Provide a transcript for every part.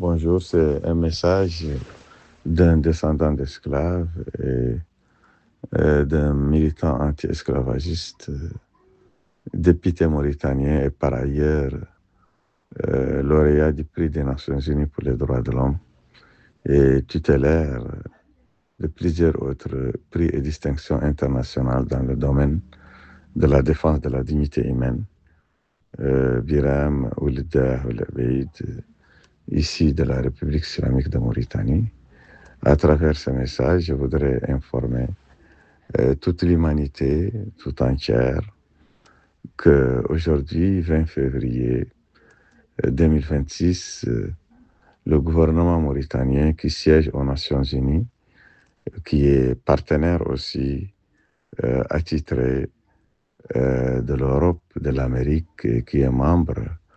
Bonjour, c'est un message d'un descendant d'esclaves et d'un militant anti-esclavagiste, député mauritanien et par ailleurs lauréat du prix des Nations Unies pour les droits de l'homme et tutélaire de plusieurs autres prix et distinctions internationales dans le domaine de la défense de la dignité humaine. Biram Ould Ould ici de la République islamique de Mauritanie. À travers ce message, je voudrais informer toute l'humanité tout entière qu'aujourd'hui, 20 février 2026, le gouvernement mauritanien qui siège aux Nations Unies, qui est partenaire aussi attitré de l'Europe, de l'Amérique, et qui est membre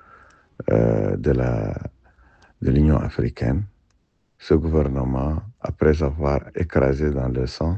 de l'Union africaine, ce gouvernement, après avoir écrasé dans le sang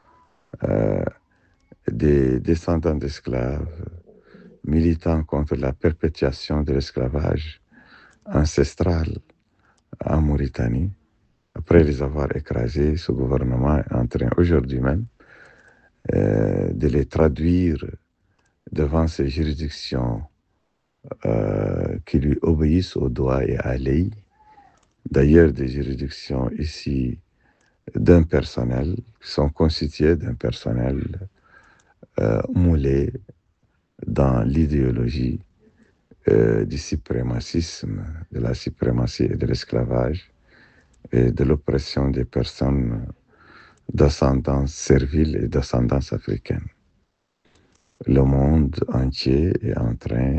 des descendants d'esclaves militant contre la perpétuation de l'esclavage ancestral en Mauritanie, après les avoir écrasés, ce gouvernement est en train aujourd'hui même de les traduire devant ces juridictions qui lui obéissent au doigt et à l'œil. D'ailleurs, des juridictions ici d'un personnel, qui sont constituées d'un personnel moulé dans l'idéologie du suprémacisme, de la suprématie et de l'esclavage et de l'oppression des personnes d'ascendance servile et d'ascendance africaine. Le monde entier est en train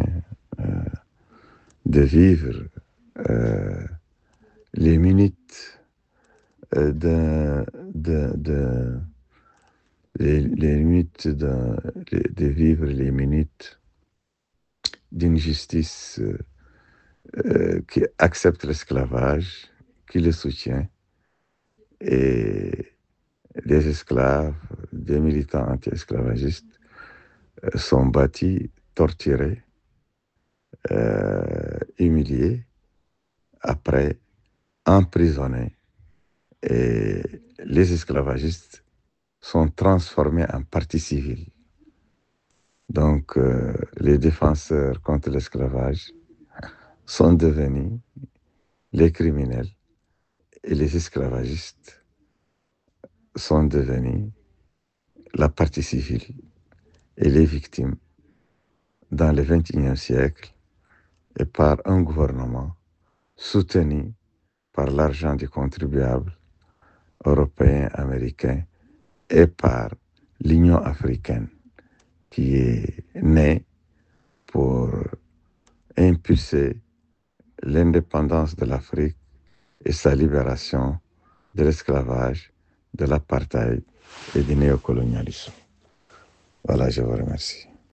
de vivre les minutes de vivre les minutes d'une justice qui accepte l'esclavage, qui le soutient, et des esclaves, des militants anti-esclavagistes sont battus, torturés, humiliés, après emprisonnés. Et les esclavagistes sont transformés en partie civile. Donc, les défenseurs contre l'esclavage sont devenus les criminels et les esclavagistes sont devenus la partie civile et les victimes dans le XXIe siècle et par un gouvernement soutenu par l'argent du contribuable européen, américain et par l'Union africaine qui est née pour impulser l'indépendance de l'Afrique et sa libération de l'esclavage, de l'apartheid et du néocolonialisme. Voilà, je vous remercie.